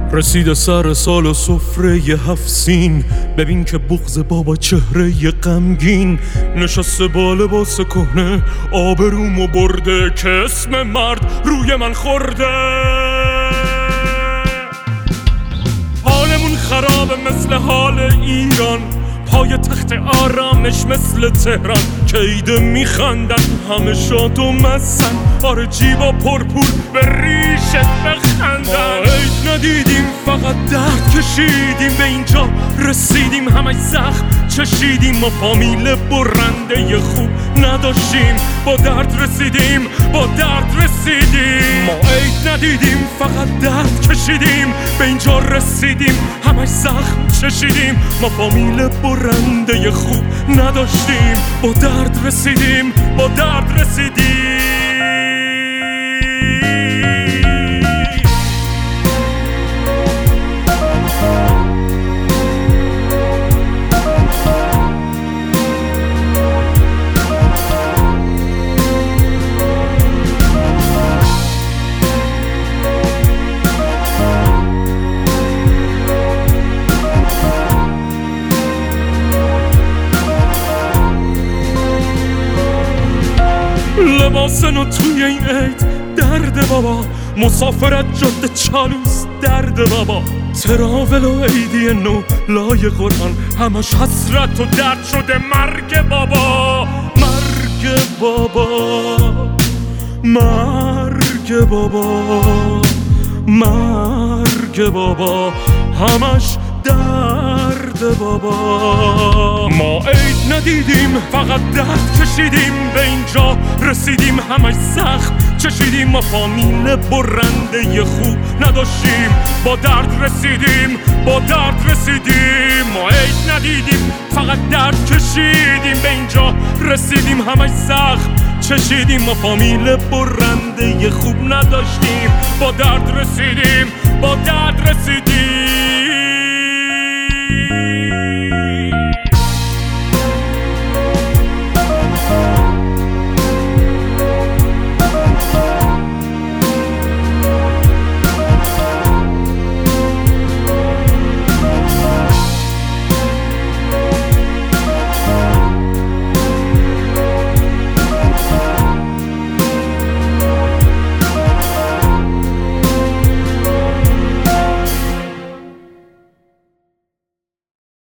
رسید سر سال و سفره 7 سین، ببین که بغض بابا چهره غمگین نشسته با لباس کهنه، آبرومو برده که اسم مرد روی من خورده. حالمون خرابه مثل حال ایران، پای تخت آرامش مثل تهران که ایده میخندن همه شاد و مزن، آره جیبا پرپور به ریشت بخندن. ما عید ندیدیم فقط درد کشیدیم، به اینجا رسیدیم همش زخم چشیدیم. ما فامیل برنده خوب نداشتیم، با درد رسیدیم با درد رسیدیم. ما عید ندیدیم فقط درد کشیدیم، به اینجا رسیدیم همش زخم چشیدیم. ما فامیل برنده خوب نداشتیم، با درد رسیدیم با درد رسیدیم. لباسنو توی این عید درد بابا، مسافرت جاده چالوس درد بابا، تراول و عیدی نو لای قرآن همش حسرت و درد شده. مرگ بابا مرگ بابا مرگ بابا مرگ بابا، همش درد بابا. ما عید ندیدیم فقط درد کشیدیم، به اینجا رسیدیم همش زخم چشیدیم. ما فامیل برنده خوب نداشتیم، با درد رسیدیم با درد رسیدیم. ما عید ندیدیم فقط درد کشیدیم، به اینجا رسیدیم همش زخم چشیدیم. ما فامیل برنده خوب نداشتیم، با درد رسیدیم با درد رسیدیم.